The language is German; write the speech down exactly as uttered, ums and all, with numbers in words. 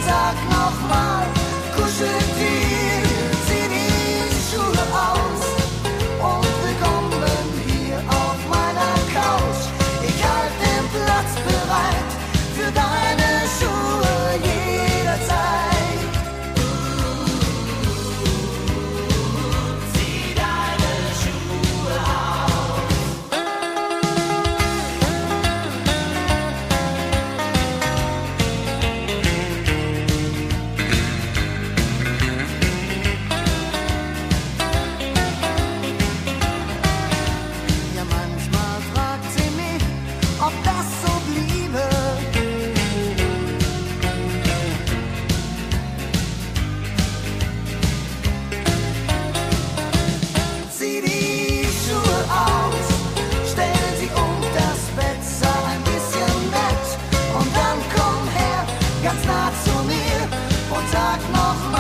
sag nochmal, Kuscheltier, zieh die Schuhe aus und willkommen hier auf meiner Couch. Ich halt den Platz bereit für deine Schuhe jederzeit. Zieh deine Schuhe aus. Ja, manchmal fragt sie mich, ob das so bliebe. Zieh die Schuhe aus, stell sie um das Bett, sei ein bisschen nett und dann komm her, ganz nah zu mir und sag noch mal.